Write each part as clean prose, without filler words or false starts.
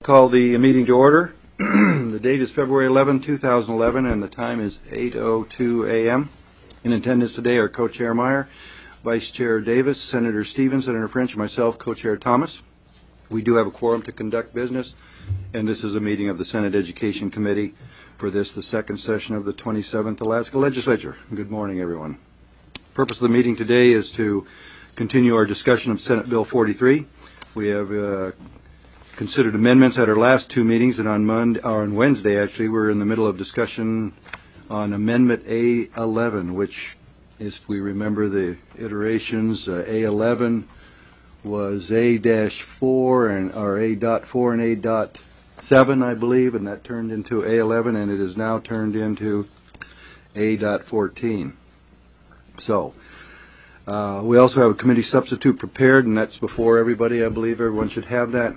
Call the meeting to order. The date is February 11, 2011, and the time is 8:02 a.m. In attendance today are Co-Chair Meyer, Vice Chair Davis, Senator Stevens, Senator French, and myself, Co-Chair Thomas. We do have a quorum to conduct business, and this is a meeting of the Senate Education Committee for the second session of the 27th Alaska Legislature. Good morning, everyone. The purpose of the meeting today is to continue our discussion of Senate Bill 43. We have considered amendments at our last two meetings, and on Wednesday, actually, we're in the middle of discussion on Amendment A11, which, if we remember the iterations, A11 was A-4 and or A.4 and A.7, I believe, and that turned into A11, and it is now turned into A.14. So we also have a committee substitute prepared, and that's before everybody. I believe everyone should have that.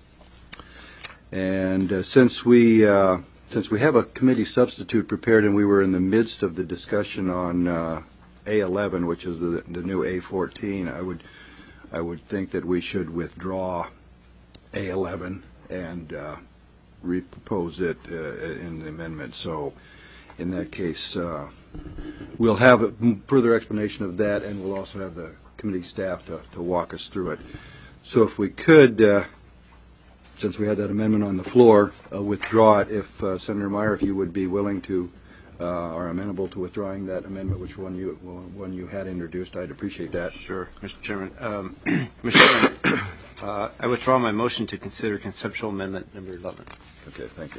And since we have a committee substitute prepared, and we were in the midst of the discussion on A11, which is the new A14, I would think that we should withdraw A11 and repropose it in the amendment. So, in that case, we'll have a further explanation of that, and we'll also have the committee staff to walk us through it. So, if we could. Since we had that amendment on the floor, withdraw it. If Senator Meyer, if you would be willing to, or amenable to withdrawing that amendment, which one you had introduced, I'd appreciate that. Sure, Mr. Chairman. Mr. Chairman, I withdraw my motion to consider conceptual amendment number 11. Okay, thank you.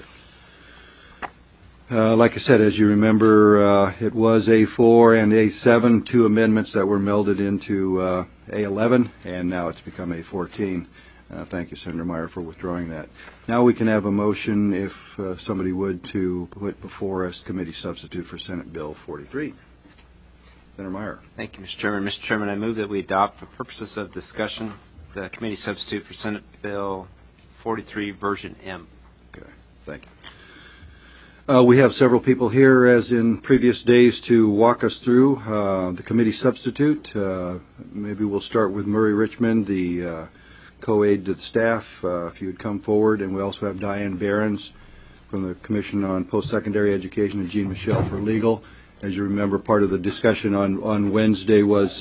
Like I said, as you remember, it was A4 and A7, two amendments that were melded into A11, and now it's become A14. Thank you, Senator Meyer, for withdrawing that. Now we can have a motion, if somebody would, to put before us committee substitute for Senate Bill 43. Senator Meyer. Thank you, Mr. Chairman. Mr. Chairman, I move that we adopt, for purposes of discussion, the committee substitute for Senate Bill 43, version M. Okay, thank you. We have several people here, as in previous days, to walk us through the committee substitute. Maybe we'll start with Murray Richmond, the co-aide to the staff, if you would come forward. And we also have Diane Behrens from the Commission on Post-Secondary Education and Jean Michel for Legal. As you remember, part of the discussion on Wednesday was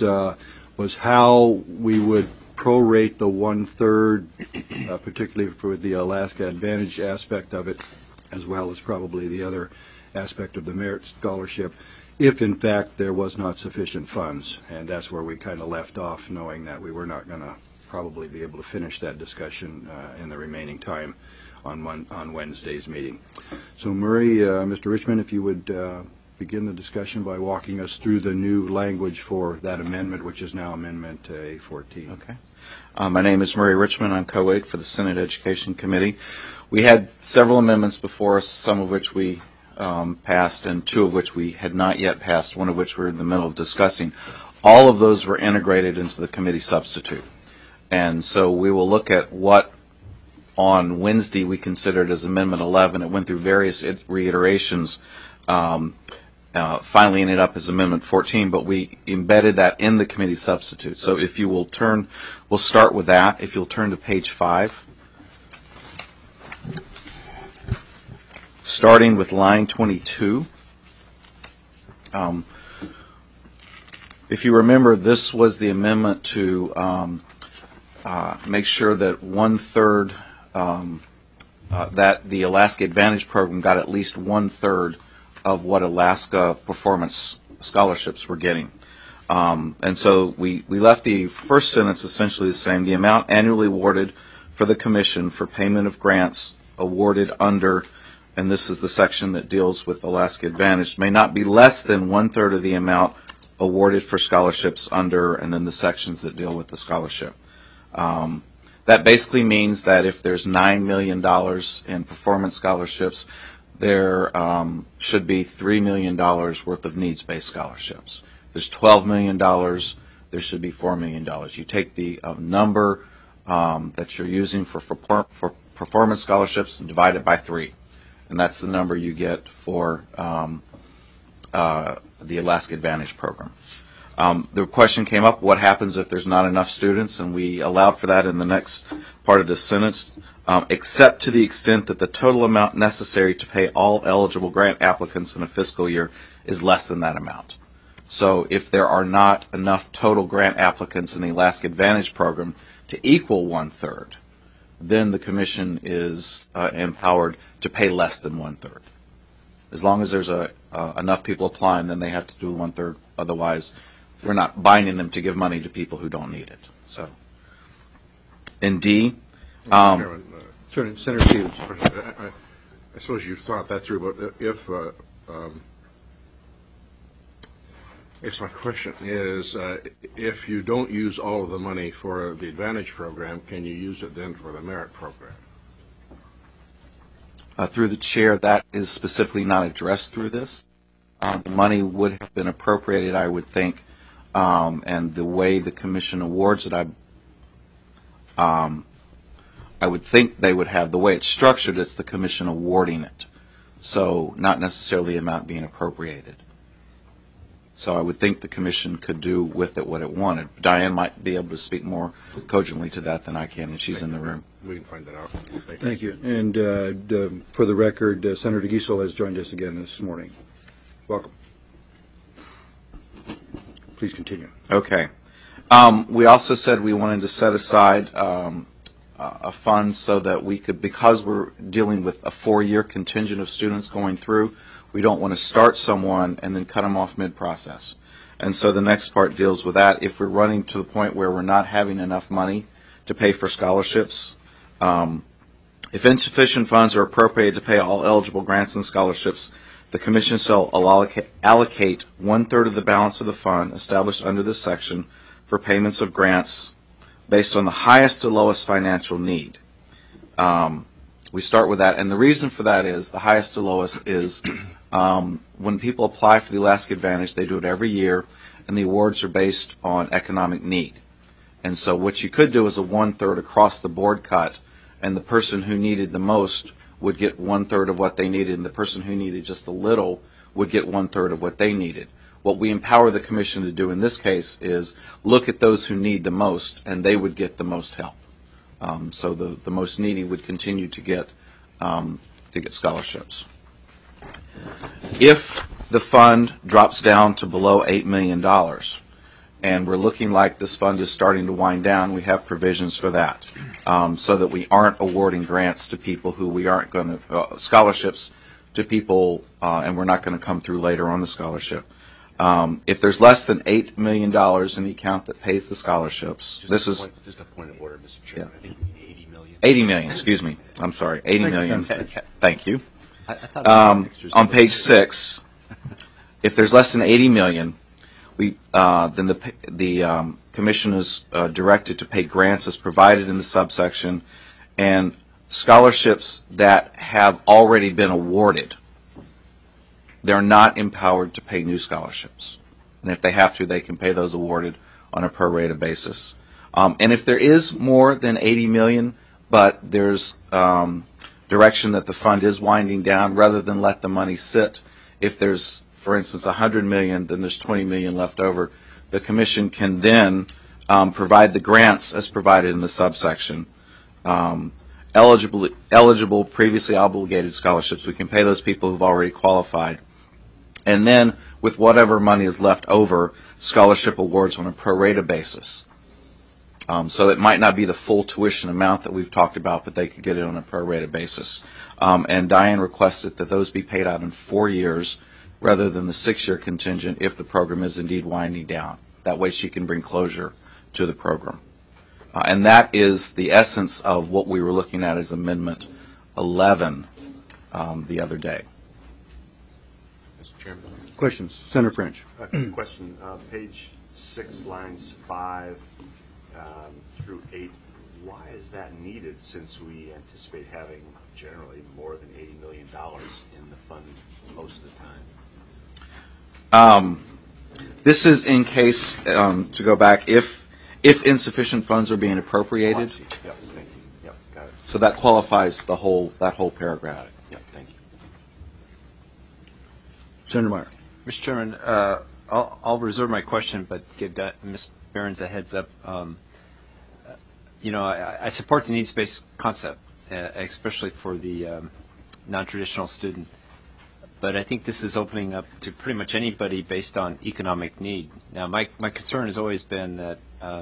how we would prorate the 1/3, particularly for the Alaska Advantage aspect of it, as well as probably the other aspect of the merit scholarship, if in fact there was not sufficient funds. And that's where we kind of left off, knowing that we were not going to probably be able to finish that discussion in the remaining time on Wednesday's meeting. So Murray, Mr. Richmond, if you would begin the discussion by walking us through the new language for that amendment, which is now Amendment A14. Okay. My name is Murray Richmond. I'm co-aide for the Senate Education Committee. We had several amendments before us, some of which we passed and two of which we had not yet passed, one of which we're in the middle of discussing. All of those were integrated into the committee substitute. And so we will look at what on Wednesday we considered as Amendment 11. It went through various reiterations, finally ended up as Amendment 14, but we embedded that in the committee substitute. So if you will turn, we'll start with that. If you'll turn to page 5, starting with line 22. If you remember, this was the amendment to make sure that 1/3 that the Alaska Advantage program got at least 1/3 of what Alaska performance scholarships were getting. And so we left the first sentence essentially the same. The amount annually awarded for the commission for payment of grants awarded under, and this is the section that deals with Alaska Advantage, may not be less than 1/3 of the amount awarded for scholarships under, and then the sections that deal with the scholarship. That basically means that if there's $9 million in performance scholarships, there should be $3 million worth of needs-based scholarships. If there's $12 million, there should be $4 million. You take the number that you're using for performance scholarships and divide it by 3. And that's the number you get for the Alaska Advantage program. The question came up, what happens if there's not enough students? And we allowed for that in the next part of this sentence. except to the extent that the total amount necessary to pay all eligible grant applicants in a fiscal year is less than that amount. So if there are not enough total grant applicants in the Alaska Advantage program to equal 1/3, then the commission is empowered to pay less than 1/3. As long as there's enough people applying, then they have to do 1/3. Otherwise, we're not binding them to give money to people who don't need it. So, in D, Senator Stevens. I suppose you've thought that through, but if my question is, if you don't use all of the money for the Advantage program, can you use it then for the Merit program? through the chair, that is specifically not addressed through this. The money would have been appropriated, I would think, and the way the commission awards it, I would think they would have, the way it's structured, it's the commission awarding it. So not necessarily the amount being appropriated. So I would think the commission could do with it what it wanted. Diane might be able to speak more cogently to that than I can, and she's in the room. We can find that out. Thank you. And for the record, Senator Giesel has joined us again this morning. Welcome. Please continue. Okay. We also said we wanted to set aside a fund so that we could, because we're dealing with a 4-year contingent of students going through, we don't want to start someone and then cut them off mid-process. And so the next part deals with that. If we're running to the point where we're not having enough money to pay for scholarships, if insufficient funds are appropriated to pay all eligible grants and scholarships, the Commission shall allocate 1/3 of the balance of the fund established under this section for payments of grants based on the highest to lowest financial need. We start with that, and the reason for that is the highest to lowest is when people apply for the Alaska Advantage, they do it every year, and the awards are based on economic need. And so what you could do is a 1/3 across the board cut, and the person who needed the most would get 1/3 of what they needed, and the person who needed just a little would get 1/3 of what they needed. What we empower the Commission to do in this case is look at those who need the most, and they would get the most help. So the most needy would continue to get scholarships. If the fund drops down to below $8 million, and we're looking like this fund is starting to wind down, we have provisions for that, so that we aren't awarding grants to people who we aren't going to, scholarships to people, and we're not going to come through later on the scholarship. If there's less than $8 million in the account that pays the scholarships, just a point of order, Mr. Chairman. Yeah. I think we need 80 million. 80 million, excuse me. I'm sorry, 80 million. Thank you. I thought it was extras. On page 6, if there's less than 80 million, then the Commission is directed to pay grants as provided in the subsection, and scholarships that have already been awarded. They're not empowered to pay new scholarships. And if they have to, they can pay those awarded on a pro-rata basis. And if there is more than 80 million, but there's direction that the fund is winding down, rather than let the money sit, if there's, for instance, 100 million, then there's 20 million left over, the Commission can then provide the grants as provided in the subsection. Eligible previously obligated scholarships, we can pay those people who've already qualified. And then, with whatever money is left over, scholarship awards on a pro rata basis. So it might not be the full tuition amount that we've talked about, but they could get it on a pro rata basis. And Diane requested that those be paid out in 4 years rather than the 6-year contingent if the program is indeed winding down. That way she can bring closure to the program. And that is the essence of what we were looking at as Amendment 11 the other day. Mr. Chairman. Questions? Senator French. Question. Page 6, lines 5 through 8. Why is that needed, since we anticipate having generally more than $80 million in the fund most of the time? This is in case, to go back, if insufficient funds are being appropriated. Oh, I see. Yep, thank you. Yep, got it. So that qualifies that whole paragraph. Yep, thank you. Senator Meyer. Mr. Chairman, I'll reserve my question, but give Ms. Behrens a heads up. I support the needs-based concept, especially for the non-traditional student. But I think this is opening up to pretty much anybody based on economic need. Now, my concern has always been that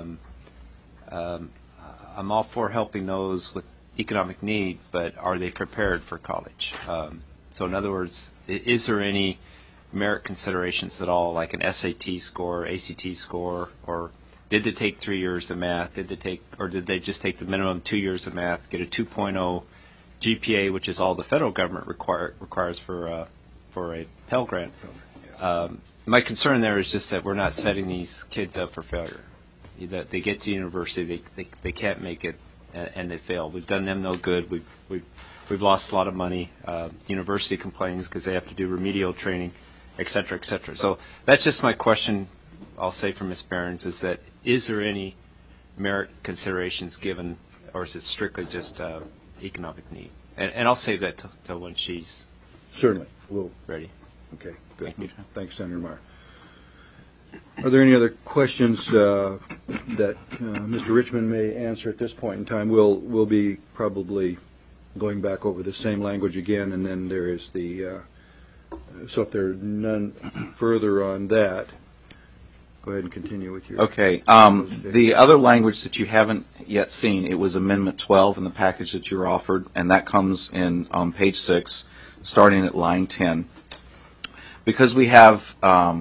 I'm all for helping those with economic need, but are they prepared for college? So in other words, is there any merit considerations at all, like an SAT score, ACT score, or did they take 3 years of math? Did they just take the minimum 2 years of math, get a 2.0 GPA, which is all the federal government requires for a Pell Grant? My concern there is just that we're not setting these kids up for failure. That they get to university, they can't make it, and they fail. We've done them no good. We've lost a lot of money. The university complains because they have to do remedial training, et cetera, et cetera. So that's just my question, I'll say for Ms. Behrens, is that is there any merit considerations given, or is it strictly just economic need? And I'll save that till when she's Certainly. We'll, ready. okay, good. Thank you. Thanks, Senator Meyer. Are there any other questions that Mr. Richmond may answer at this point in time? We'll be probably going back over the same language again, and then there is the, so if there are none further on that, go ahead and continue with your. Okay. The other language that you haven't yet seen, it was Amendment 12 in the package that you were offered, and that comes in on page 6, starting at line 10. Because we have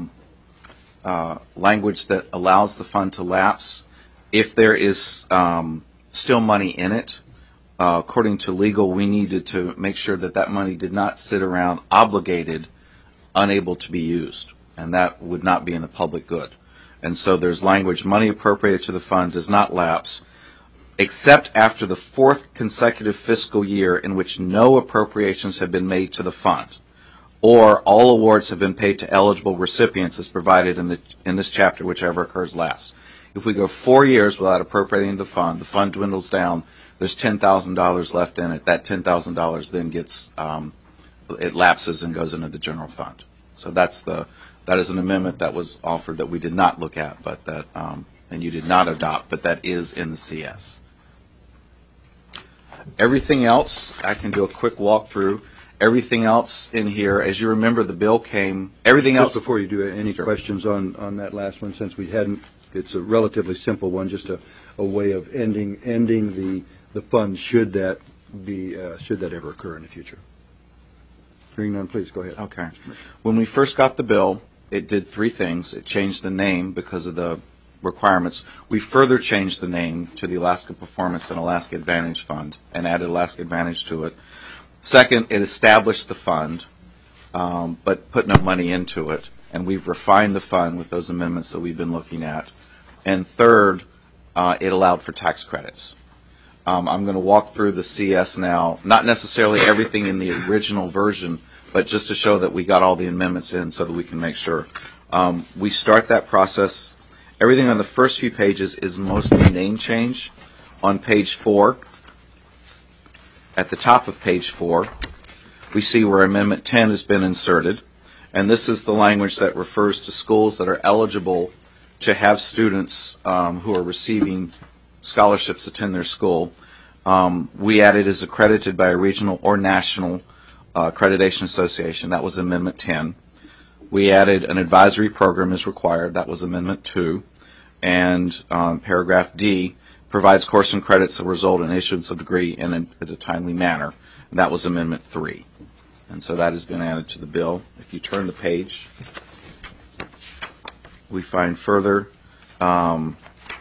language that allows the fund to lapse, if there is still money in it, according to legal, we needed to make sure that that money did not sit around obligated, unable to be used, and that would not be in the public good. And so there's language, money appropriated to the fund does not lapse, except after the 4th consecutive fiscal year in which no appropriations have been made to the fund, or all awards have been paid to eligible recipients as provided in this chapter, whichever occurs last. If we go 4 years without appropriating the fund dwindles down, there's $10,000 left in it. That $10,000 then gets, it lapses and goes into the general fund. So that is an amendment that was offered that we did not look at, but that, and you did not adopt, but that is in the CS. Everything else, I can do a quick walkthrough. Everything else in here, as you remember, the bill came, everything else. Just before you do any Sure. questions on that last one, since we hadn't, it's a relatively simple one, just a way of ending the fund should that ever occur in the future. Hearing none, please go ahead. Okay. When we first got the bill, it did 3 things. It changed the name because of the requirements. We further changed the name to the Alaska Performance and Alaska Advantage Fund and added Alaska Advantage to it. Second, it established the fund, but put no money into it, and we've refined the fund with those amendments that we've been looking at. And third, it allowed for tax credits. I'm going to walk through the CS now, not necessarily everything in the original version, but just to show that we got all the amendments in so that we can make sure. We start that process. Everything on the first few pages is mostly name change. On page 4, at the top of page 4, we see where Amendment 10 has been inserted, and this is the language that refers to schools that are eligible to have students who are receiving scholarships attend their school. We added as accredited by a regional or national accreditation association. That was Amendment 10. We added an advisory program is required. That was Amendment 2. And paragraph D provides course and credits that result in issuance of degree in a timely manner. And that was Amendment 3. And so that has been added to the bill. If you turn the page, we find further on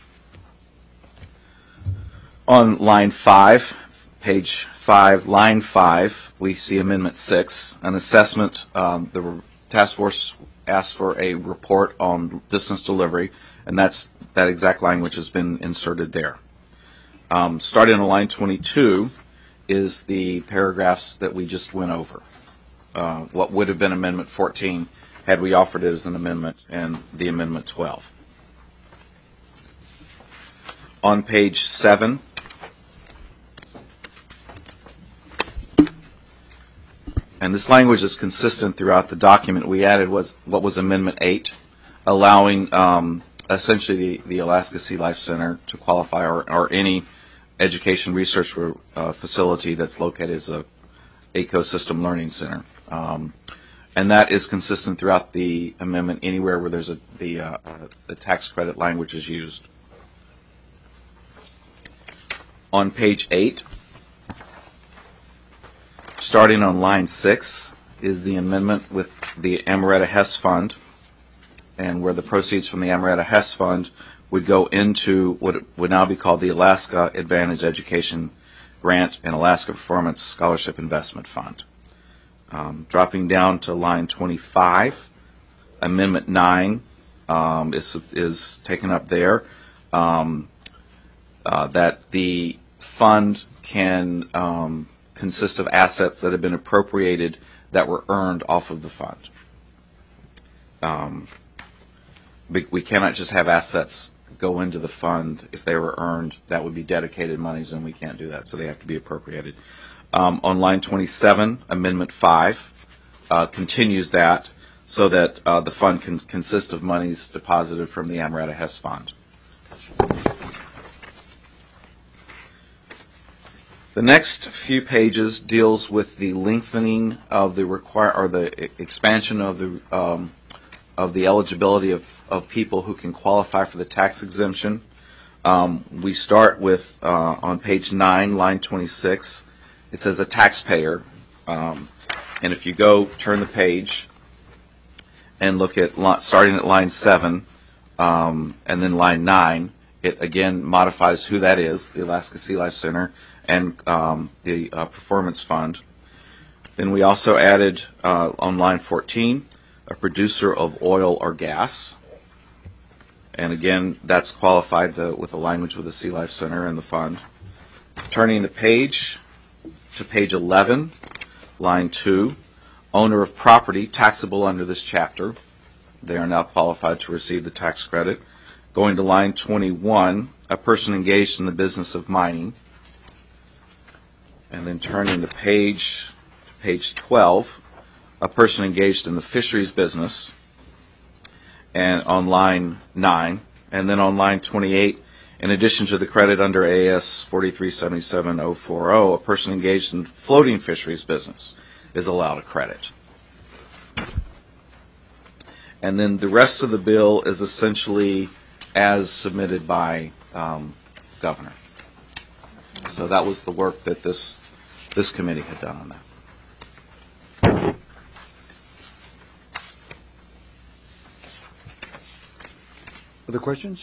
line 5, page 5, line 5, we see Amendment 6, an assessment. The task force asked for a report on distance delivery, and that exact language has been inserted there. Starting on line 22 is the paragraphs that we just went over. What would have been Amendment 14 had we offered it as an amendment, and the Amendment 12. On page 7, and this language is consistent throughout the document, we added what was Amendment 8, allowing essentially the Alaska Sea Life Center to qualify, or any education research facility that's located as a ecosystem learning center. And that is consistent throughout the amendment anywhere where there's the tax credit language is used. On page 8, starting on line 6, is the amendment with the Amaretta Hess Fund, and where the proceeds from the Amaretta Hess Fund would go into what would now be called the Alaska Advantage Education Grant and Alaska Performance Scholarship Investment Fund. Dropping down to line 25, Amendment 9 is taken up there, that the fund can consist of assets that have been appropriated that were earned off of the fund. We cannot just have assets go into the fund if they were earned. That would be dedicated monies, and we can't do that, so they have to be appropriated. On line 27, Amendment 5 continues that so that the fund can consist of monies deposited from the Amaretta Hess Fund. The next few pages deals with the lengthening of the expansion of the eligibility of people who can qualify for the tax exemption. We start with on page 9, line 26. It says a taxpayer, and if you turn the page and look at starting at line 7 and then line 9, it again modifies who that is, the Alaska Sea Life Center and the Performance Fund. Then we also added on line 14 a producer of oil or gas, and again that's qualified with the language with the Sea Life Center and the fund. Turning the page to page 11, line 2, owner of property taxable under this chapter. They are now qualified to receive the tax credit. Going to line 21, a person engaged in the business of mining. And then turning to page 12, a person engaged in the fisheries business. And on line 9, and then on line 28, in addition to the credit under AS 4377-040, a person engaged in floating fisheries business is allowed a credit. And then the rest of the bill is essentially as submitted by Governor. So that was the work that this committee had done on that. Other questions?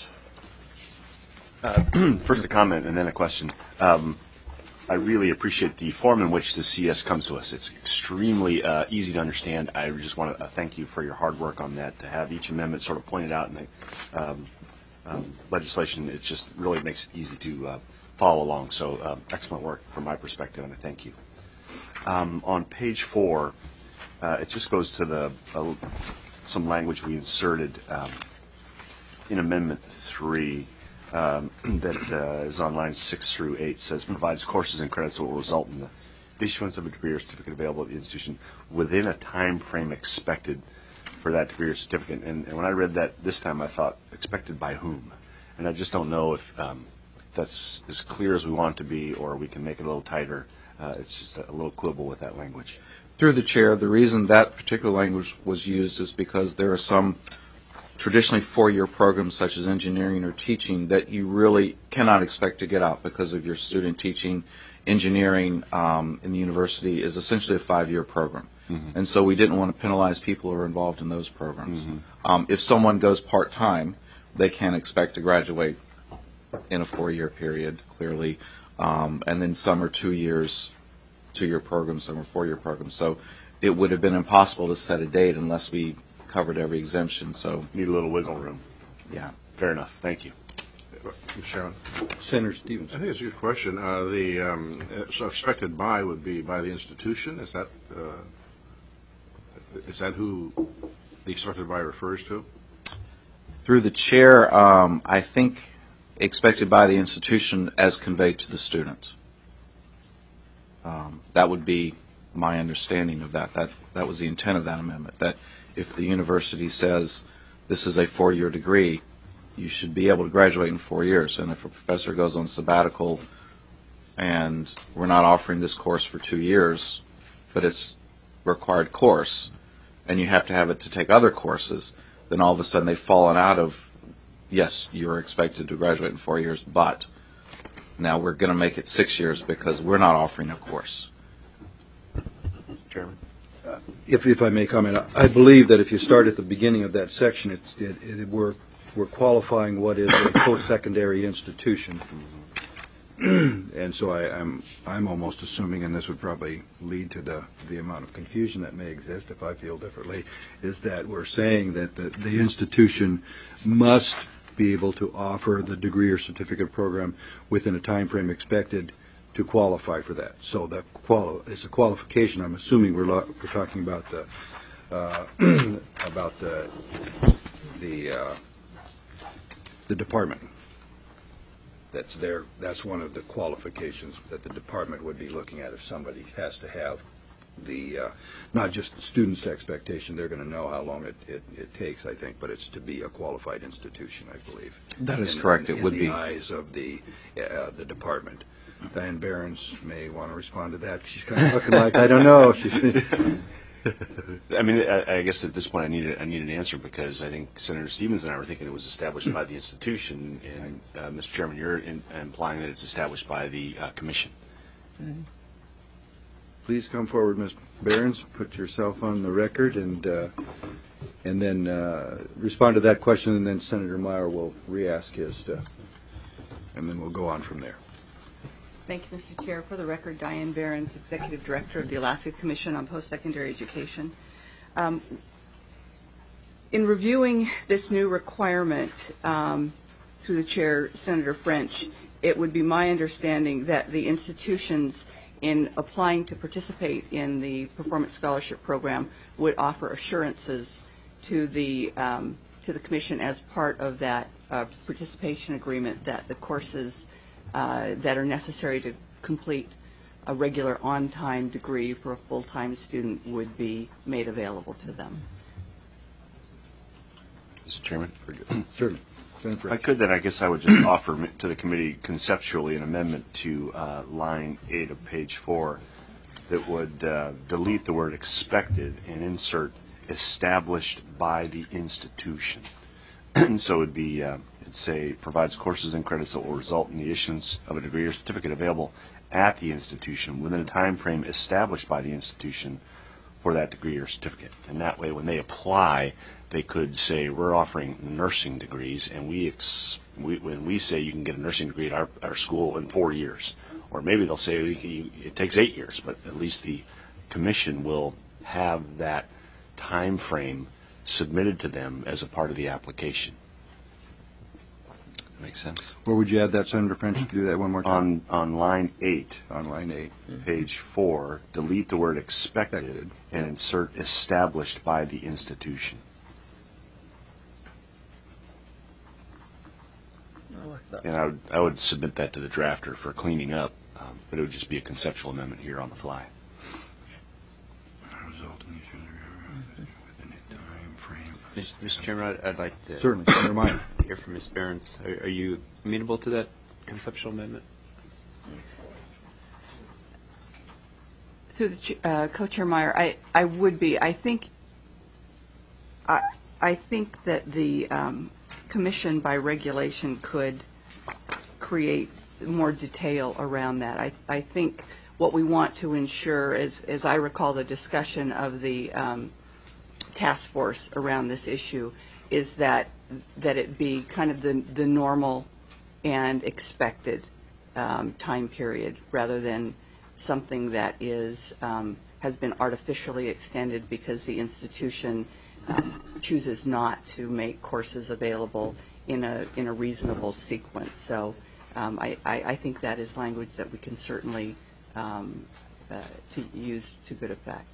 First a comment and then a question. I really appreciate the form in which the CS comes to us. It's extremely easy to understand. I just want to thank you for your hard work on that, to have each amendment sort of pointed out in the legislation. It just really makes it easy to follow along. So excellent work from my perspective, and I thank you. On page 4, it just goes to some language we inserted in Amendment 3. That is on lines 6 through 8, says provides courses and credits that will result in the issuance of a degree or certificate available at the institution within a time frame expected for that degree or certificate. And when I read that this time, I thought, expected by whom? And I just don't know if that's as clear as we want it to be, or we can make it a little tighter. It's just a little quibble with that language. Through the chair, the reason that particular language was used is because there are some traditionally four-year programs such as engineering or teaching that you really cannot expect to get out because of your student teaching. Engineering in the university is essentially a 5-year program. Mm-hmm. And so we didn't want to penalize people who are involved in those programs. Mm-hmm. If someone goes part-time, they can expect to graduate in a 4-year period, clearly. And then some are 2-year programs, some are 4-year programs. So it would have been impossible to set a date unless we covered every exemption. So need a little wiggle room. Yeah. Fair enough. Thank you. Mr. Chairman. Senator Stevens. I think it's a good question. So expected by would be by the institution. Is that who the expected by refers to? Through the chair, I think expected by the institution as conveyed to the student. That would be my understanding of that. That was the intent of that amendment, that if the university says this is a 4-year degree, you should be able to graduate in 4 years. And if a professor goes on sabbatical and we're not offering this course for 2 years, but it's a required course, and you have to have it to take other courses, then all of a sudden they've fallen out of, yes, you're expected to graduate in 4 years, but now we're going to make it 6 years because we're not offering a course. Chairman? If I may comment, I believe that if you start at the beginning of that section, we're qualifying what is a post-secondary institution. And so I'm almost assuming, and this would probably lead to the amount of confusion that may exist if I feel differently, is that we're saying that the institution must be able to offer the degree or certificate program within a time frame expected to qualify for that. So it's a qualification. I'm assuming we're talking about the department. That's one of the qualifications that the department would be looking at if somebody has to have not just the student's expectation. They're going to know how long it takes, I think, but it's to be a qualified institution, I believe. That is correct. It would be. In the eyes of the department. Diane Behrens may want to respond to that. She's kind of looking like, I don't know. I mean, I guess at this point I need an answer, because I think Senator Stevens and I were thinking it was established by the institution, and Mr. Chairman, you're implying that it's established by the commission. Please come forward, Ms. Behrens. Put yourself on the record and then respond to that question, and then Senator Meyer will re-ask his, and then we'll go on from there. Thank you, Mr. Chair. For the record, Diane Behrens, Executive Director of the Alaska Commission on Post-Secondary Education. In reviewing this new requirement through the Chair, Senator French, it would be my understanding that the institutions in applying to participate in the Performance Scholarship Program would offer assurances to the Commission as part of that participation agreement that the courses that are necessary to complete a regular on-time degree for a full-time student would be made available to them. Mr. Chairman? Certainly. If I could, then I guess I would just offer to the committee conceptually an amendment to line 8 of page 4 that would delete the word expected and insert established by the institution. And so it would be say provides courses and credits that will result in the issuance of a degree or certificate available at the institution within a time frame established by the institution for that degree or certificate. And that way, when they apply, they could say, we're offering nursing degrees, and when we say you can get a nursing degree at our school in 4 years. Or maybe they'll say it takes 8 years, but at least the commission will have that time frame submitted to them as a part of the application. Makes sense. Where would you add that, Senator French? Do that one more time. On line 8. On line 8. Page 4, delete the word expected and insert established by the institution. I like that. And I would submit that to the drafter for cleaning up, but it would just be a conceptual amendment here on the fly. Mr. Chairman, I'd like to Certainly, Senator Meyer. hear from Ms. Behrens. Are you amenable to that conceptual amendment? Through the Co-Chair Meyer, I would be. I think that the Commission, by regulation, could create more detail around that. I think what we want to ensure, as I recall the discussion of the task force around this issue, is that it be kind of the normal and expected time period, rather than something that has been artificially extended because the institution chooses not to make courses available in a reasonable sequence. So I think that is language that we can certainly to use to good effect.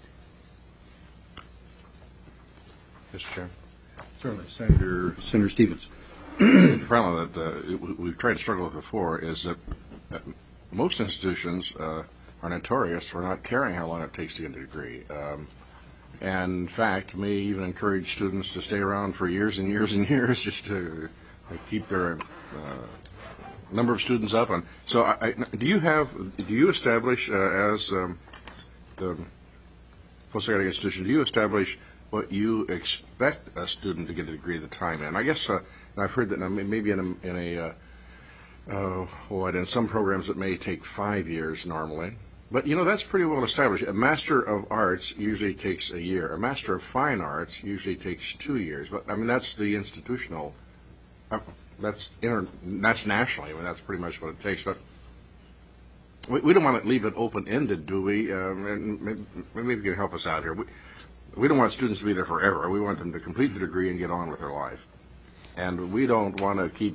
Mr. Chairman. Certainly, Senator Stevens. The problem that we've tried to struggle with before is that most institutions are notorious for not caring how long it takes to get a degree. And in fact, may even encourage students to stay around for years and years and years just to keep their number of students up. And so do you establish as the post-secondary institution, do you establish what you expect a student to get a degree at the time in? I guess I've heard that maybe in some programs it may take 5 years normally. But, that's pretty well established. A Master of Arts usually takes a year. A Master of Fine Arts usually takes 2 years. But, that's the institutional, that's nationally. That's pretty much what it takes. But we don't want to leave it open-ended, do we? And maybe you can help us out here. We don't want students to be there forever. We want them to complete the degree and get on with their life. And we don't want to keep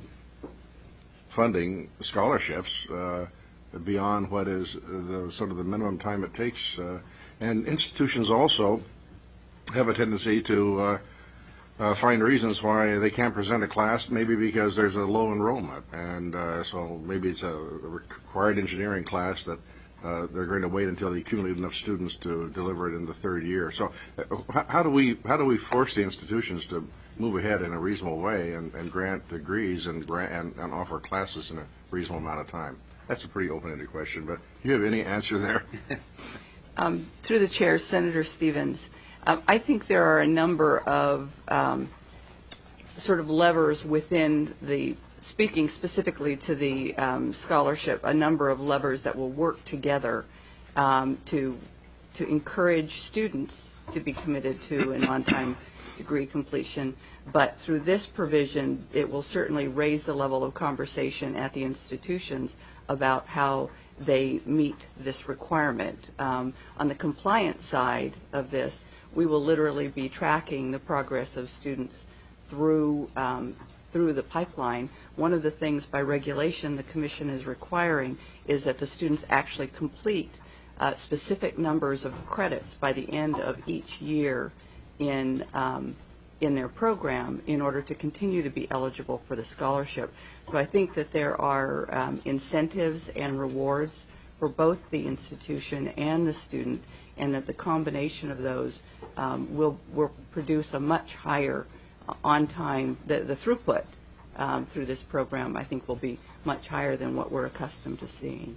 funding scholarships beyond what is sort of the minimum time it takes. And institutions also have a tendency to find reasons why they can't present a class, maybe because there's a low enrollment. And so maybe it's a required engineering class that they're going to wait until they accumulate enough students to deliver it in the third year. So how do we force the institutions to move ahead in a reasonable way and grant degrees and offer classes in a reasonable amount of time? That's a pretty open-ended question, but do you have any answer there? Through the chair, Senator Stevens, I think there are a number of sort of levers within speaking specifically to the scholarship, a number of levers that will work together to encourage students to be committed to an on-time degree completion. But through this provision, it will certainly raise the level of conversation at the institutions about how they meet this requirement. On the compliance side of this, we will literally be tracking the progress of students through the pipeline. One of the things by regulation the Commission is requiring is that the students actually complete specific numbers of credits by the end of each year in their program in order to continue to be eligible for the scholarship. So I think that there are incentives and rewards for both the institution and the student, and that the combination of those will produce a much higher on-time, the throughput through this program, I think, will be much higher than what we're accustomed to seeing.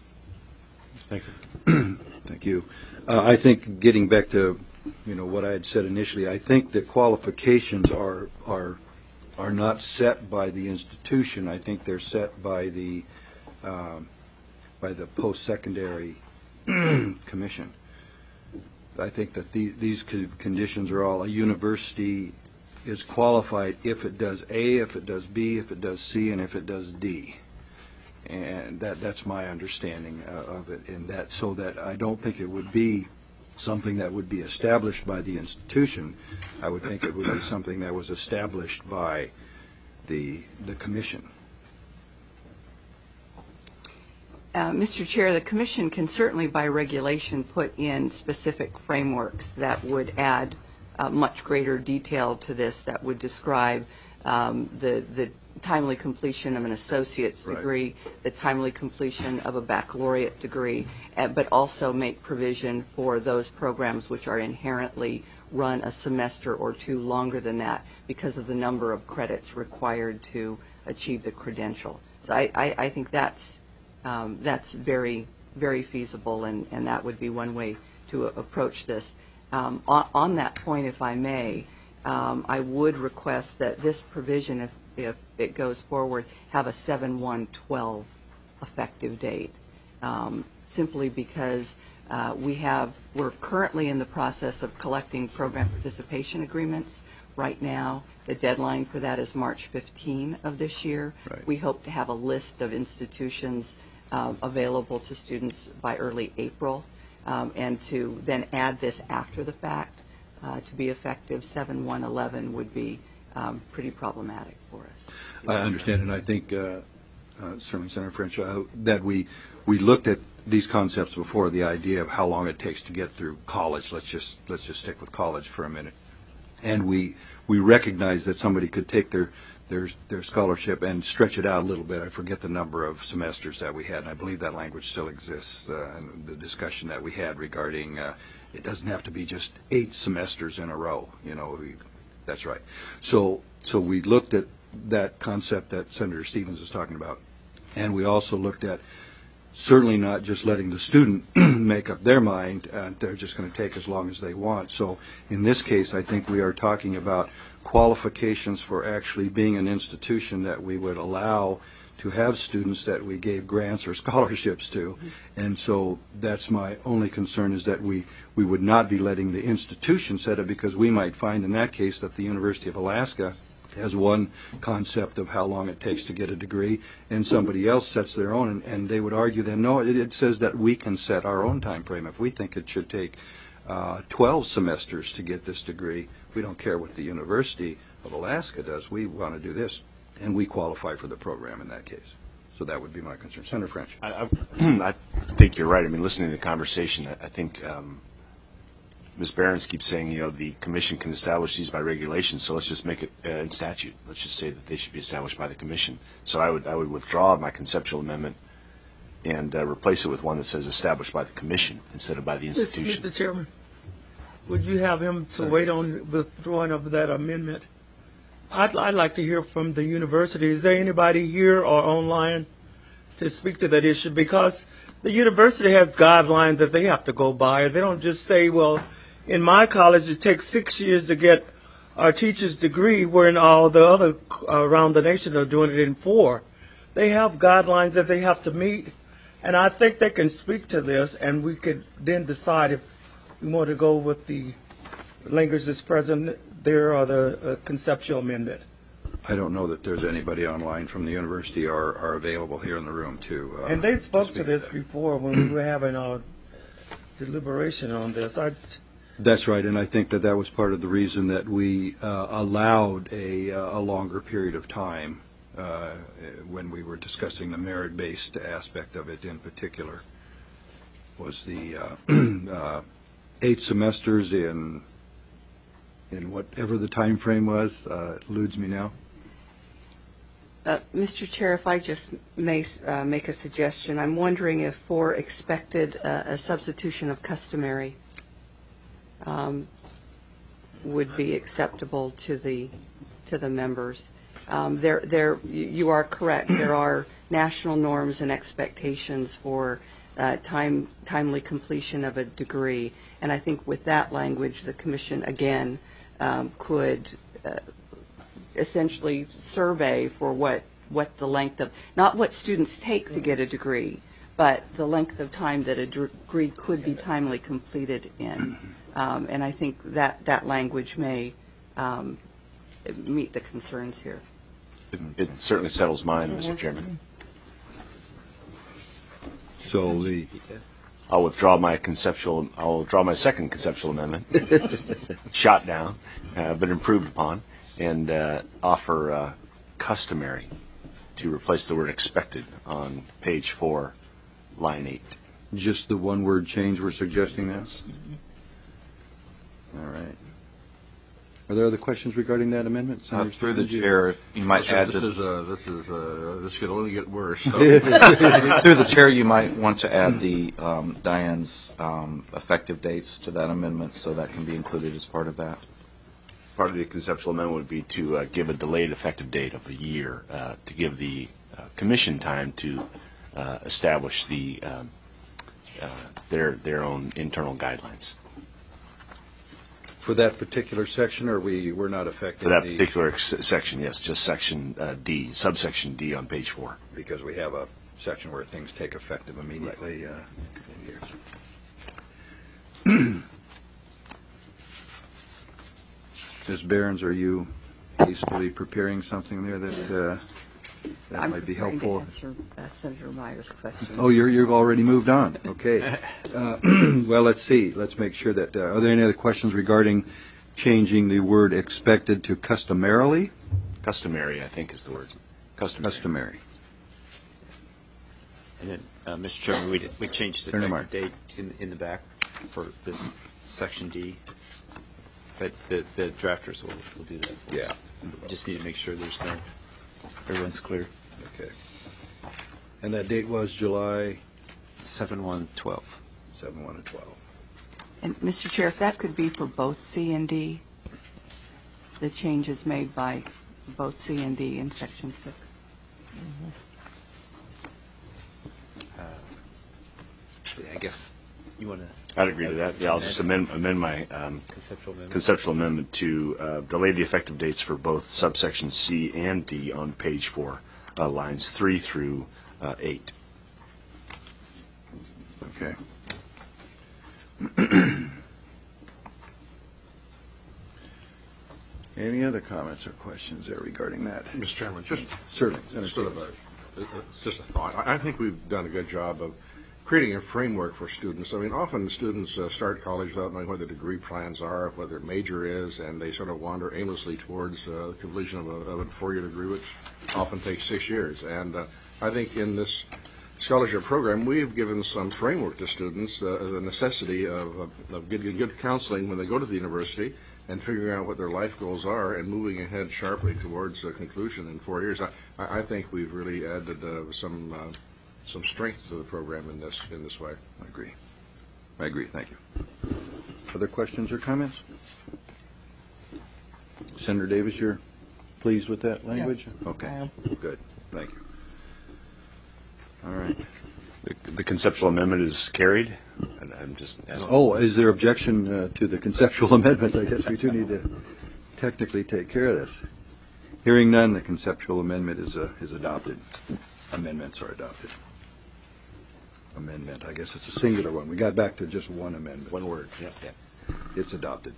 Thank you. Thank you. I think getting back to what I had said initially, I think the qualifications are not set by the institution. I think they're set by the post-secondary commission. I think that these conditions are all: a university is qualified if it does A, if it does B, if it does C, and if it does D. And that's my understanding of it. And that, so that I don't think it would be something that would be established by the institution. I would think it would be something that was established by the commission. Mr. Chair, the Commission can certainly by regulation put in specific frameworks that would add much greater detail to this, that would describe the timely completion of an associate's degree, the timely completion of a baccalaureate degree, but also make provision for those programs which are inherently run a semester or two longer than that because of the number of credits required to achieve the credential. So I think that's very, very feasible, and that would be one way to approach this. On that point, if I may, I would request that this provision, if it goes forward, have a 7/1/12 effective date, simply because we're currently in the process of collecting program participation agreements. Right now, the deadline for that is March 15 of this year. Right. We hope to have a list of institutions available to students by early April, and to then add this after the fact to be effective 7/1/11 would be pretty problematic for us. I understand, and I think, certainly, Senator French, that we looked at these concepts before, the idea of how long it takes to get through college. Let's just stick with college for a minute. And we recognize that somebody could take their scholarship and stretch it out a little bit. I forget the number of semesters that we had, and I believe that language still exists, and the discussion that we had regarding it doesn't have to be just 8 semesters in a row. That's right. So we looked at that concept that Senator Stevens is talking about And we also looked at certainly not just letting the student make up their mind, they're just going to take as long as they want. So in this case, I think we are talking about qualifications for actually being an institution that we would allow to have students that we gave grants or scholarships to. And so that's my only concern, is that we would not be letting the institution set it, because we might find in that case that the University of Alaska has one concept of how long it takes to get a degree, and somebody else sets their own, and they would argue then, no, it says that we can set our own time frame. If we think it should take 12 semesters to get this degree, we don't care what the University of Alaska does. We want to do this, and we qualify for the program in that case. So that would be my concern. Senator French. I think you're right. I mean, listening to the conversation, I think Ms. Behrens keeps saying, the commission can establish these by regulation, so let's just make it in statute. Let's just say that they should be established by the commission. So I would withdraw my conceptual amendment and replace it with one that says established by the commission instead of by the institution. Mr. Chairman, would you have him to wait on withdrawing of that amendment? I'd like to hear from the university. Is there anybody here or online to speak to that issue? Because the university has guidelines that they have to go by. They don't just say, well, in my college it takes 6 years to get a teacher's degree, where in all the other around the nation are doing it in 4. They have guidelines that they have to meet, and I think they can speak to this, and we could then decide if we want to go with the language that's present there or the conceptual amendment. I don't know that there's anybody online from the university or are available here in the room to And they spoke to speak this that. before when we were having our deliberation on this. That's right, and I think that was part of the reason that we allowed a longer period of time when we were discussing the merit-based aspect of it in particular, was the 8 semesters in whatever the time frame was. Eludes me now. Mr. Chair, if I just may make a suggestion, I'm wondering if for expected a substitution of customary would be acceptable to the members. You are correct. There are national norms and expectations for timely completion of a degree, and I think with that language, the Commission again could essentially survey for what the length of, not what students take to get a degree, but the length of time that a degree could be timely completed in. And I think that language may meet the concerns here. It certainly settles mine, Mr. Chairman. So I'll withdraw my second conceptual amendment, shot down, but improved upon, and offer customary to replace the word expected on page 4, line 8. just the one-word change we're suggesting now? All right. Are there other questions regarding that amendment? Senator Through the Stevens, chair, if you might add This could only get worse. So. through the chair, you might want to add the Diane's effective dates to that amendment, so that can be included as part of that. Part of the conceptual amendment would be to give a delayed effective date of a year to give the commission time to establish their own internal guidelines. For that particular section, or we're not affecting For that particular section, yes, just section D, subsection D on page 4. because we have a section where things take effective immediately. Ms. Behrens, are you hastily preparing something there that might be helpful? I'm preparing to answer Senator Meyer's question. Oh, you've already moved on. Okay. Well, let's see. Let's make sure that. Are there any other questions regarding changing the word expected to customarily? Customary, I think, is the word. Customary. And then, Mr. Chairman, we changed the Senator effective date in the back for this section D, but the drafters will do that. Yeah. Just need to make sure everyone's clear. Okay. And that date was July 7/1/12. 7/1/12. And Mr. Chair, if that could be for both C and D, the changes made by both C and D in Section 6. guess you want to. I'd agree to that. Yeah, I'll just amend my conceptual amendment to delay the effective dates for both subsection C and D on page 4, lines 3 through 8. Okay. Any other comments or questions there regarding that? Mr. Chairman, just Certainly. sort of just a thought. I think we've done a good job of creating a framework for students. I mean, often students start college without knowing what their degree plans are, what their major is, and they sort of wander aimlessly towards the completion of a 4-year degree, which often takes 6 years. And I think in this scholarship program, we have given some framework to students, the necessity of getting good counseling when they go to the university and figuring out what their life goals are and moving ahead sharply towards a conclusion in 4 years. I think we've really added some strength to the program in this way. I agree. Thank you. Other questions or comments? Senator Davis, you're pleased with that language? Yes, Okay. I am. Good. Thank you. All right. The conceptual amendment is carried. And I'm just asking. Oh, is there objection to the conceptual amendment? I guess we do need to technically take care of this. Hearing none, the conceptual amendment is adopted. Amendments are adopted. Amendment, I guess it's a singular one. We got back to just one amendment. One word. Yep. It's adopted.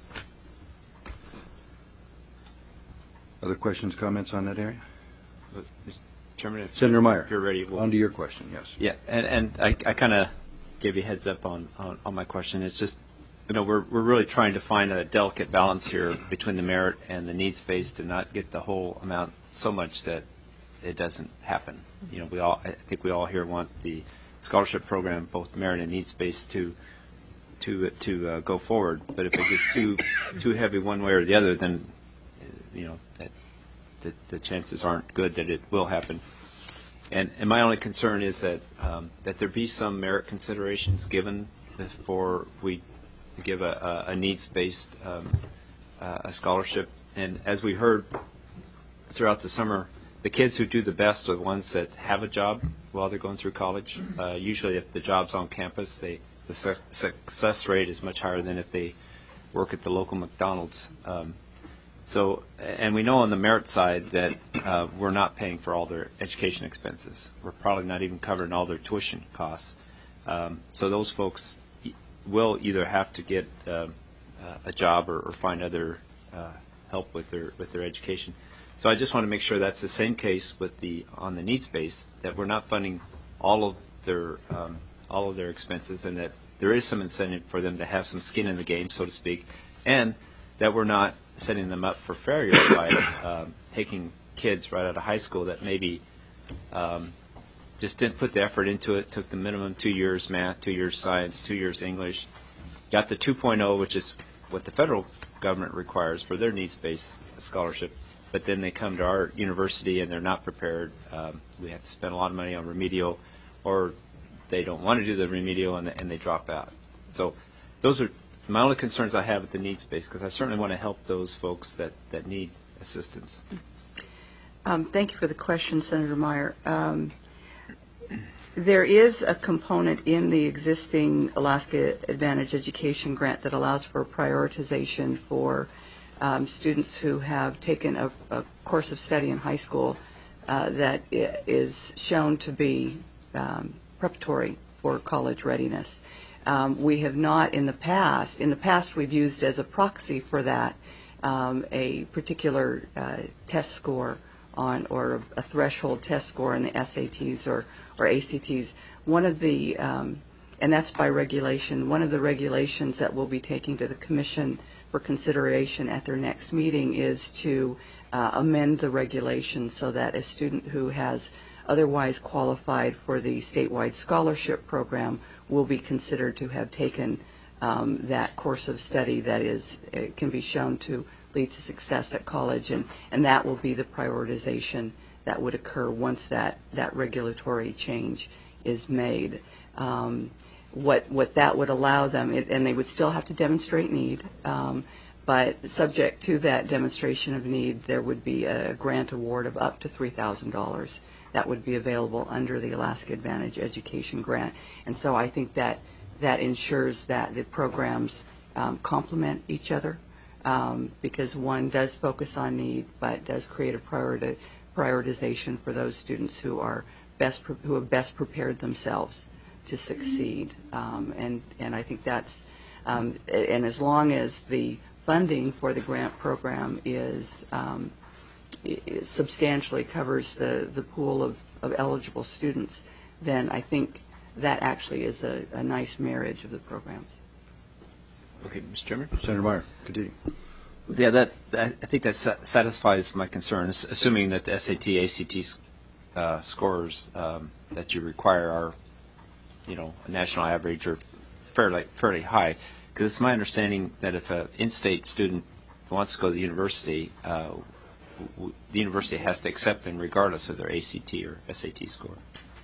Other questions, comments on that area? Mr. Chairman, if Senator Meyer, you're ready. on to your question, yes. Yeah, and I kind of gave you a heads up on my question. It's just, we're really trying to find a delicate balance here between the merit and the needs-based to not get the whole amount so much that it doesn't happen. I think we all here want the scholarship program, both merit and needs-based, to go forward. But if it gets too heavy one way or the other, then the chances aren't good that it will happen. And my only concern is that there be some merit considerations given before we give a needs-based a scholarship. And as we heard throughout the summer, the kids who do the best are the ones that have a job while they're going through college. Usually if the job's on campus, the success rate is much higher than if they work at the local McDonald's. And we know on the merit side that we're not paying for all their education expenses. We're probably not even covering all their tuition costs. So those folks will either have to get a job or find other help with their education. So I just want to make sure that's the same case on the needs base, that we're not funding all of their expenses, and that there is some incentive for them to have some skin in the game, so to speak, and that we're not setting them up for failure by taking kids right out of high school that maybe just didn't put the effort into it, took the minimum 2 years math, 2 years science, 2 years English, got the 2.0, which is what the federal government requires for their needs-based scholarship, but then they come to our university and they're not prepared. We have to spend a lot of money on remedial, or they don't want to do the remedial and they drop out. So those are my only concerns I have with the needs base, because I certainly want to help those folks that need assistance. Thank you for the question, Senator Meyer. There is a component in the existing Alaska Advantage Education Grant that allows for prioritization for students who have taken a course of study in high school that is shown to be preparatory for college readiness. We have not in the past we've used as a proxy for that a particular test score or a threshold test score in the SATs or ACTs. One of the, and that's by regulation, one of the regulations that we'll be taking to the Commission for consideration at their next meeting is to amend the regulation so that a student who has otherwise qualified for the statewide scholarship program will be considered to have taken that course of study that can be shown to lead to success at college, and that will be the prioritization that would occur once that regulatory change is made. What that would allow them, and they would still have to demonstrate need, but subject to that demonstration of need, there would be a grant award of up to $3,000 that would be available under the Alaska Advantage Education Grant. And so I think that that ensures that the programs complement each other, because one does focus on need, but does create a prioritization for those students who have best prepared themselves to succeed. And I think that's, and as long as the funding for the grant program is substantially covers the pool of eligible students, then I think that actually is a nice marriage of the programs. Okay, Mr. Chairman? Senator Meyer, continue. Yeah, I think that satisfies my concerns, assuming that the SAT, ACT scores that you require are, a national average or fairly high. Because it's my understanding that if an in-state student wants to go to the university has to accept them regardless of their ACT or SAT score.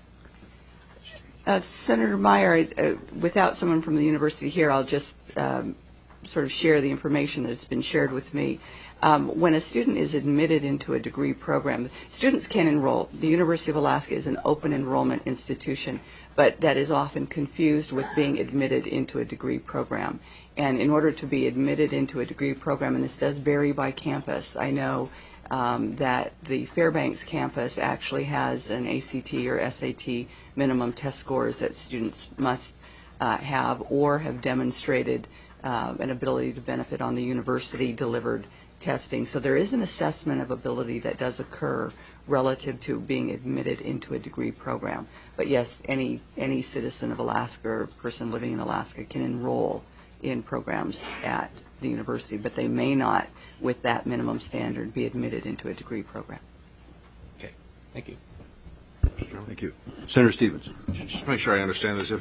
Senator Meyer, without someone from the university here, I'll just sort of share the information that's been shared with me. When a student is admitted into a degree program, students can enroll. The University of Alaska is an open enrollment institution, but that is often confused with being admitted into a degree program. And in order to be admitted into a degree program, and this does vary by campus, I know that the Fairbanks campus actually has an ACT or SAT minimum test scores that students must have or have demonstrated an ability to benefit on the university-delivered testing. So there is an assessment of ability that does occur relative to being admitted into a degree program. But yes, any citizen of Alaska or person living in Alaska can enroll in programs at the university, but they may not, with that minimum standard, be admitted into a degree program. Okay, thank you. Thank you. Senator Stevens. Just to make sure I understand this, if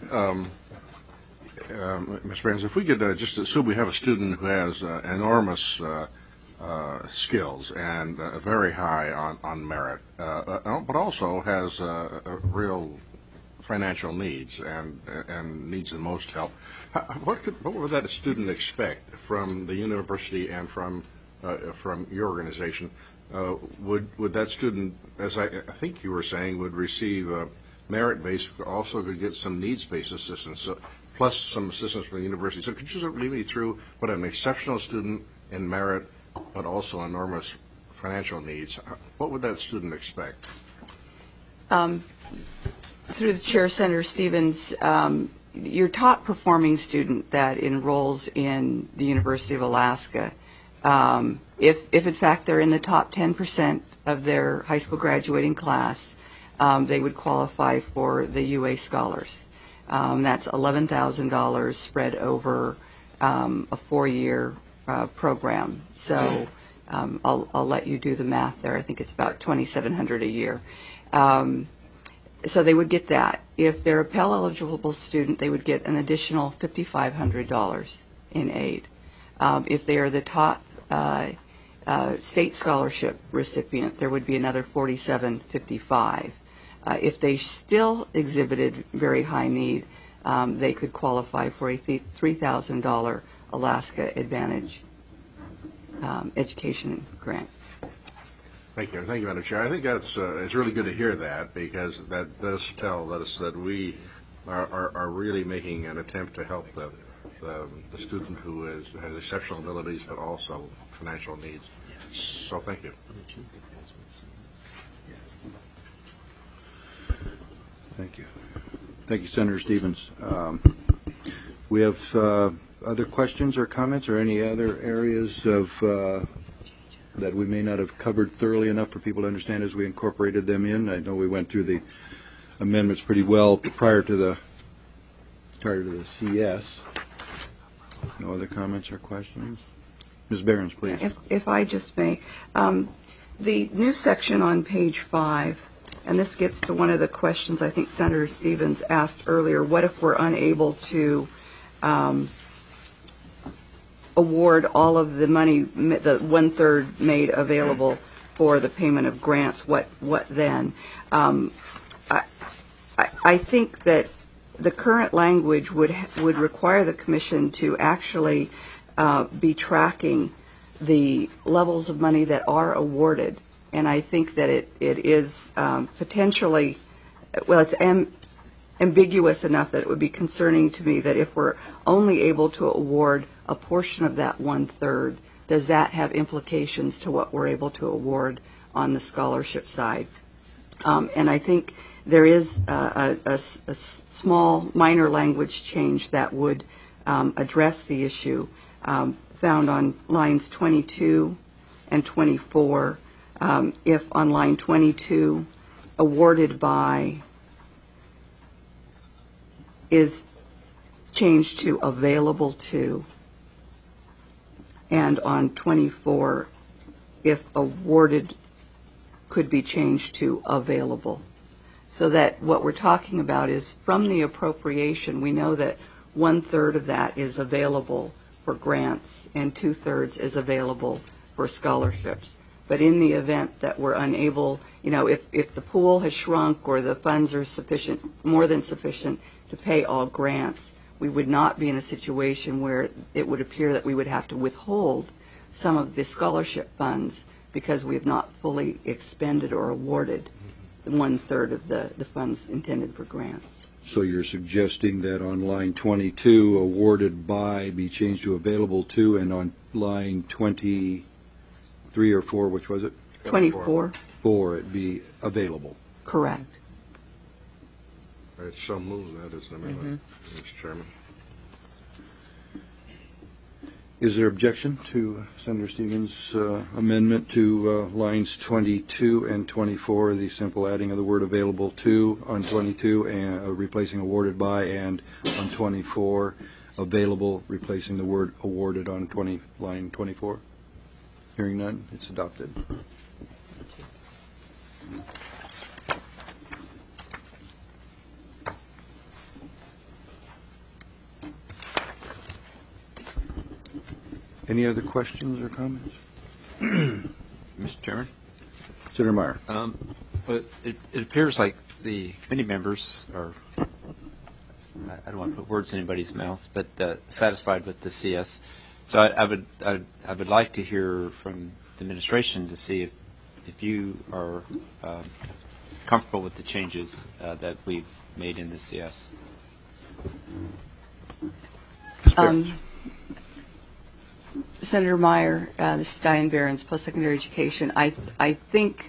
Ms. Brands, if we could just assume we have a student who has enormous skills and very high on merit, but also has real financial needs and needs the most help. What would that student expect from the university and from your organization? Would that student, as I think you were saying, would receive merit-based, also could get some needs-based assistance, plus some assistance from the university? So could you sort of lead me through what an exceptional student in merit, but also enormous financial needs, what would that student expect? Through the chair, Senator Stevens, your top performing student that enrolls in the University of Alaska, if in fact they're in the top 10% of their high school graduating class, they would qualify for the UA Scholars. That's $11,000 spread over a 4-year program. So I'll let you do the math there. I think it's about $2,700 a year. So they would get that. If they're a Pell eligible student, they would get an additional $5,500 in aid. If they are the top state scholarship recipient, there would be another $4,755. If they still exhibited very high need, they could qualify for a $3,000 Alaska Advantage education grant. Thank you, Madam Chair. I think that's it's really good to hear that, because that does tell us that we are really making an attempt to help the student who has exceptional abilities but also financial needs. So thank you. Thank you. Thank you, Senator Stevens. We have other questions or comments or any other areas of that we may not have covered thoroughly enough for people to understand as we incorporated them in? I know we went through the amendments pretty well prior to the CS. No other comments or questions? Ms. Behrens, please. If I just may. The new section on page 5, and this gets to one of the questions I think Senator Stevens asked earlier, what if we're unable to award all of the money, the 1/3 made available for the payment of grants? What then? I think that the current language would require the Commission to actually be tracking the levels of money that are awarded, and I think that it is potentially, well, it's ambiguous enough that it would be concerning to me that if we're only able to award a portion of that 1/3, does that have implications to what we're able to award on the scholarship side? And I think there is a small minor language change that would address the issue found on lines 22 and 24. If on line 22, awarded by is changed to available to, and on 24, if awarded could be changed to available. So that what we're talking about is from the appropriation, we know that 1/3 of that is available for grants and 2/3 is available for scholarships. But in the event that we're unable, if the pool has shrunk or the funds are sufficient, more than sufficient to pay all grants, we would not be in a situation where it would appear that we would have to withhold some of the scholarship funds because we have not fully expended or awarded 1/3 of the funds intended for grants. So you're suggesting that on line 22, awarded by be changed to available to, and on line 23 or 4, which was it? 24, 4, it be available. correct. I so move that as an amendment, Mr. Chairman. Is there objection to Senator Stevens' amendment to lines 22 and 24, the simple adding of the word available to on 22 and replacing awarded by, and on 24, available replacing the word awarded on line 24? Hearing none, it's adopted. Any other questions or comments? Mr. Chairman? Senator Meyer. But it appears like the committee members are, I don't want to put words in anybody's mouth, but satisfied with the CS. So I would like to hear from the administration to see if you are comfortable with the changes that we've made in the CS. Senator Meyer, this is Diane Behrens, post-secondary education. I think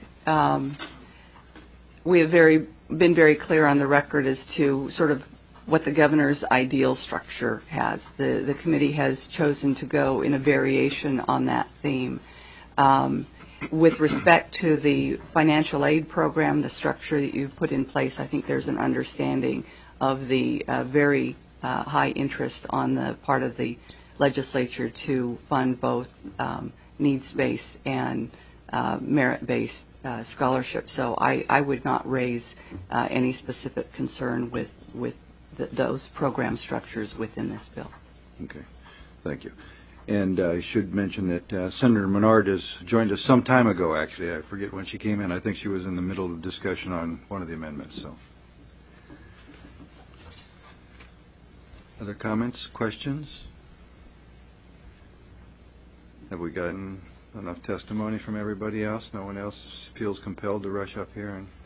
we have been very clear on the record as to sort of what the governor's ideal structure has. The committee has chosen to go in a variation on that theme. With respect to the financial aid program, the structure that you've put in place, I think there's an understanding of the very high interest on the part of the legislature to fund both needs-based and merit-based scholarships. So I would not raise any specific concern with those program structures within this bill. Okay, thank you. And I should mention that Senator Menard has joined us some time ago, actually. I forget when she came in. I think she was in the middle of discussion on one of the amendments. So, other comments, questions? Have we gotten enough testimony from everybody else? No one else feels compelled to rush up here and...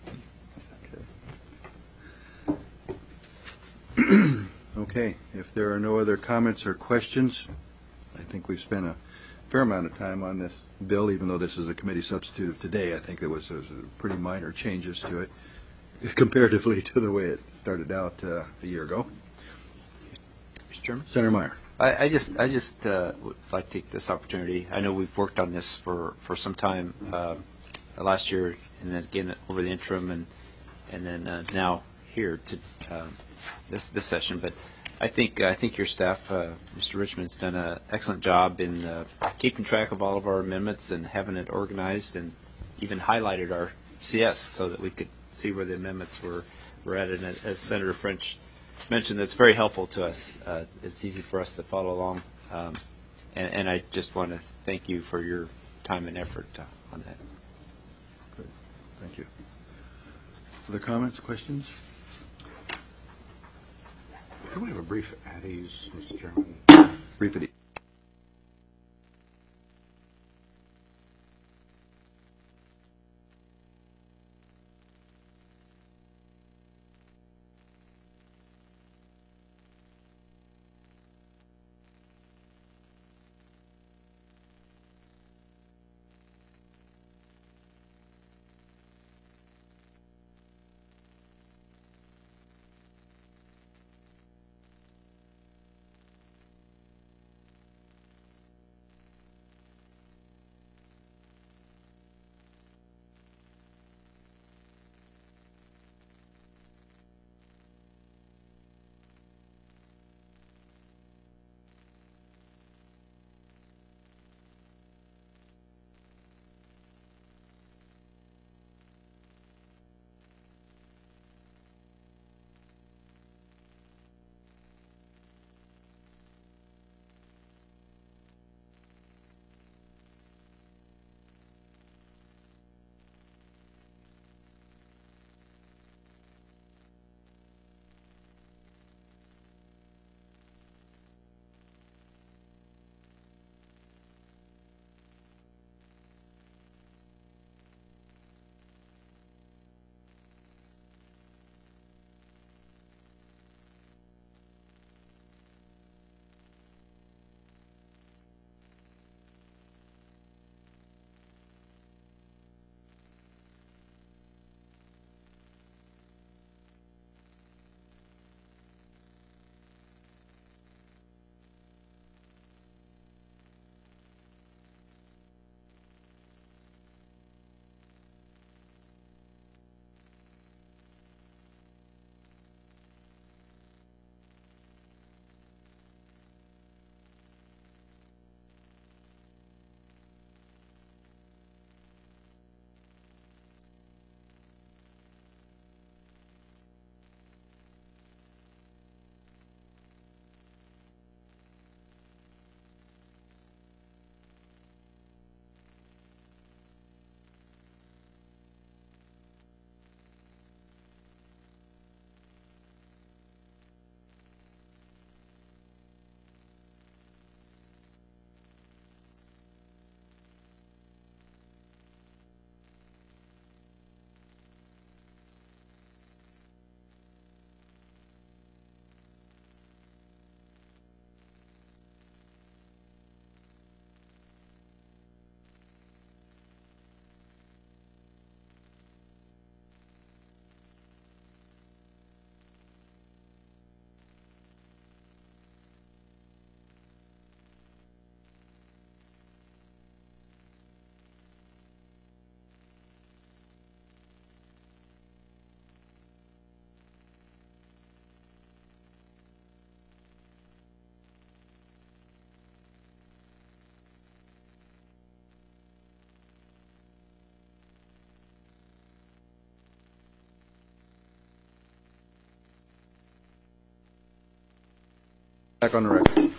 Okay. Okay, if there are no other comments or questions, I think we've spent a fair amount of time on this bill, even though this is a committee substitute of today. I think there was pretty minor changes to it comparatively to the way it started out a year ago. Mr. Chairman? Senator Meyer. I just would like to take this opportunity. I know we've worked on this for some time last year, and then again over the interim, and then now here to this session. But I think your staff, Mr. Richmond's done an excellent job in keeping track of all of our amendments and having it organized, and even highlighted our CS so that we could see where the amendments were at. And as Senator French mentioned, that's very helpful to us. It's easy for us to follow along, and I just want to thank you for your time and effort on that. Good. Thank you. Other comments, questions? Can we have a brief at ease, Mr. Chairman? Brief at ease. Back on the record.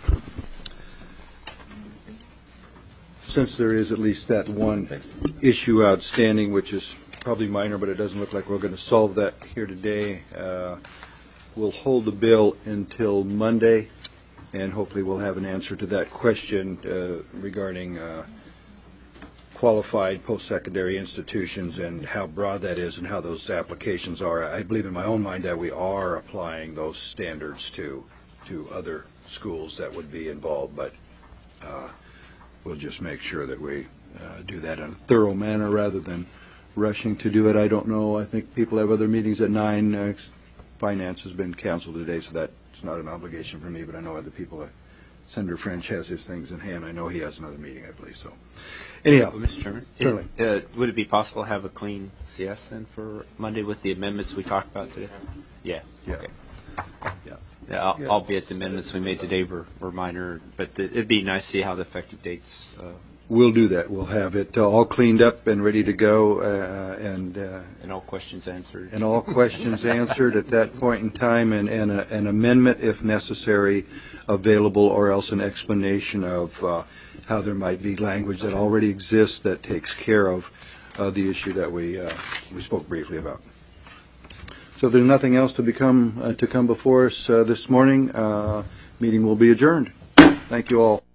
Since there is at least that one issue outstanding, which is probably minor, but it doesn't look like we're going to solve that here today, we'll hold the bill until Monday, and hopefully we'll have an answer to that question regarding qualified post-secondary institutions and how broad that is and how those applications are. I believe in my own mind that we are applying those standards to other schools that would be involved, but we'll just make sure that we do that in a thorough manner rather than rushing to do it. I don't know. I think people have other meetings at 9. Finance has been canceled today, so that's not an obligation for me, but I know other people. Senator French has his things in hand. I know he has another meeting, I believe. So, anyhow. Well, Mr. Chairman, certainly. Would it be possible to have a clean CS then for Monday with the amendments we talked about today? Yeah. Yeah. Okay. Yeah. Yeah, albeit the amendments we made today were minor, but it'd be nice to see how the effective dates. We'll do that. We'll have it all cleaned up and ready to go, and all questions answered. And all questions answered at that point in time, and an amendment, if necessary, available, or else an explanation of how there might be language that already exists that takes care of the issue that we spoke briefly about. So if there's nothing else to come before us this morning, meeting will be adjourned. Thank you all.